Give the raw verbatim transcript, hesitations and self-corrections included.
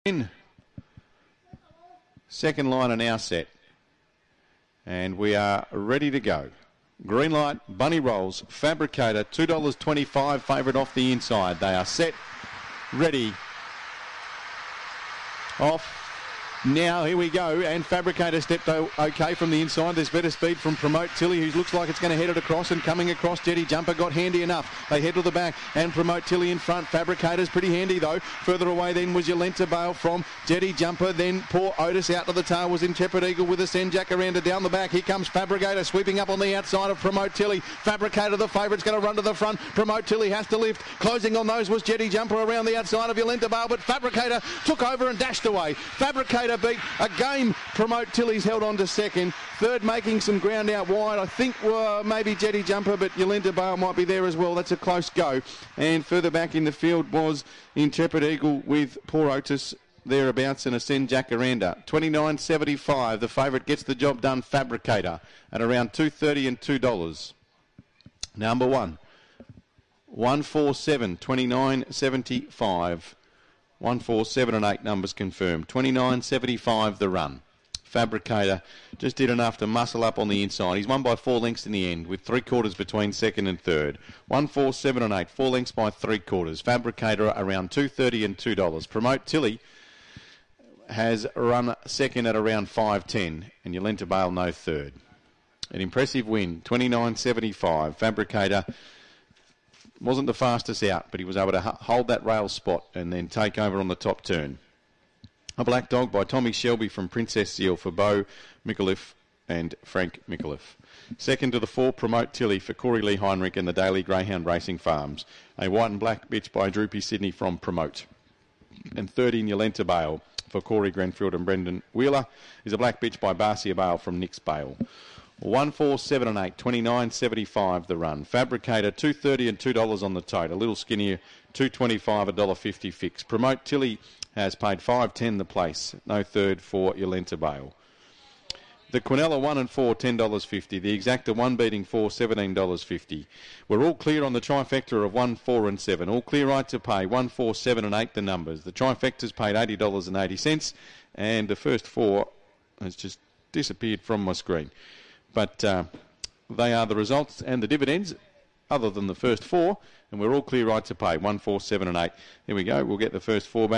In second line are now set, and we are ready to go. Green light, Bunny Rolls, Fabricator, two dollars twenty-five, favourite off the inside. They are set, ready, off. Now, here we go, and Fabricator stepped okay from the inside. There's better speed from Promote Tilly, who looks like it's going to head it across, and coming across, Jetty Jumper got handy enough. They head to the back, and Promote Tilly in front. Fabricator's pretty handy, though. Further away then was Yolenta Bale from Jetty Jumper. Then poor Otis out to the tail was Intrepid Eagle with a Send Jacaranda down the back. Here comes Fabricator sweeping up on the outside of Promote Tilly. Fabricator, the favourite's going to run to the front. Promote Tilly has to lift. Closing on those was Jetty Jumper around the outside of Yolenta Bale, but Fabricator took over and dashed away. Fabricator beat a game. Promote Tilly's held on to second. Third making some ground out wide. I think uh, maybe Jetty Jumper, but Yolenta Bale might be there as well. That's a close go. And further back in the field was Intrepid Eagle with poor Otis thereabouts and a Send Jacaranda. twenty-nine seventy-five. The favourite gets the job done, Fabricator, at around two thirty and two dollars. Number one. one four seven, twenty-nine seventy-five. one four seven and eight numbers confirmed. twenty-nine seventy-five the run. Fabricator just did enough to muscle up on the inside. He's won by four lengths in the end, with three quarters between second and third. one four seven and eight, four lengths by three quarters. Fabricator around two thirty and two dollars. Promote Tilly has run second at around five ten, and Yolenta Bale no third. An impressive win, twenty-nine seventy-five. Fabricator wasn't the fastest out, but he was able to hold that rail spot and then take over on the top turn. A Black Dog by Tommy Shelby from Princess Seal for Beau Micallef and Frank Micallef. Second to the four, Promote Tilly for Corey Lee Heinrich and the Daily Greyhound Racing Farms. A White and Black Bitch by Droopy Sydney from Promote. And third in Yolenta Bale for Corey Grenfield and Brendan Wheeler is a Black Bitch by Barcia Bale from Nick's Bale. one four seven and eight, twenty-nine seventy-five the run. Fabricator two thirty and two dollars on the tote. A little skinnier, two twenty-five, one dollar fifty fixed. Promote Tilly has paid five ten the place. No third for Yolenta Bale. The Quinella one and four, ten dollars fifty. The Exacta one beating four, seventeen dollars fifty. We're all clear on the trifecta of one, four and seven. All clear right to pay. one, four, seven and eight the numbers. The trifecta's paid eighty dollars and eighty cents. And the first four has just disappeared from my screen. But uh, they are the results and the dividends, other than the first four, and we're all clear right to pay. one, four, seven and eight. Here we go. We'll get the first four back.